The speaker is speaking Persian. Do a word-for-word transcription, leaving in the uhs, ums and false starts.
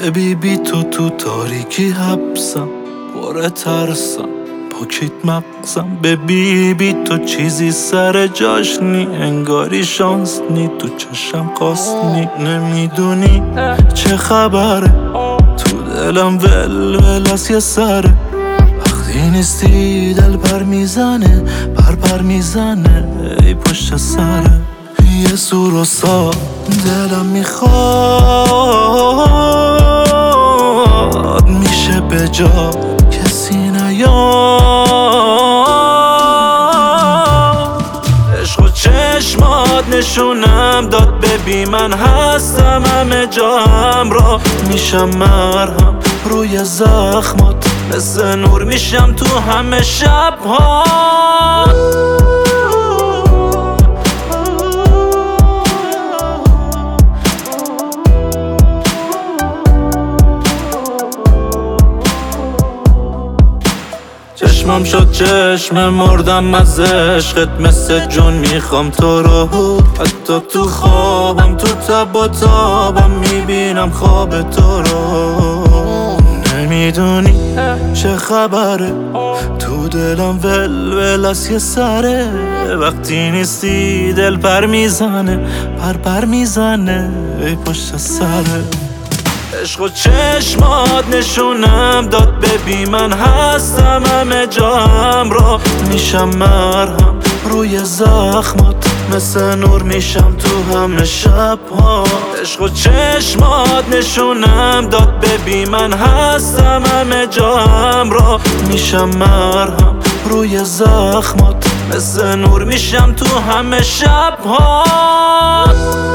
ببی بی تو تو تاریکی حبسم، پر ترسم پاکیت مغزم. ببی بی تو چیزی سر جاش نی، انگاری شانس نی تو چشم خواست نی. نمیدونی چه خبره تو دلم ول ول از یه سره، وقتی نیستی دل پر میزنه پر پر میزنه ای پشت سره. یه سور و سا دلم میخواد، میشه به جا کسی نیاد. عشق و چشمات نشونم داد ببین من هستم همه جا همراه میشم، مرهم روی زخمات مثل نور میشم تو همه شب‌ها. چشمم شد چشم مردم از عشقت، مثل جون میخوام تو رو، حتی تو خوابم تو تب و تابم میبینم خواب تو رو. نمیدونی چه خبره تو دلم ول ول از یه سره، وقتی نیستی دل پر میزنه پر پر میزنه ای پشت سره. عشق و چشمات نشونم داد ببین من هستم همه جا همراه میشم، مرهم روی زخمات مثل نور میشم تو همه شب‌ها. عشق و چشمات نشونم داد ببین من هستم همه جا همراه میشم، مرهم روی زخمات مثل نور میشم تو همه شب‌ها.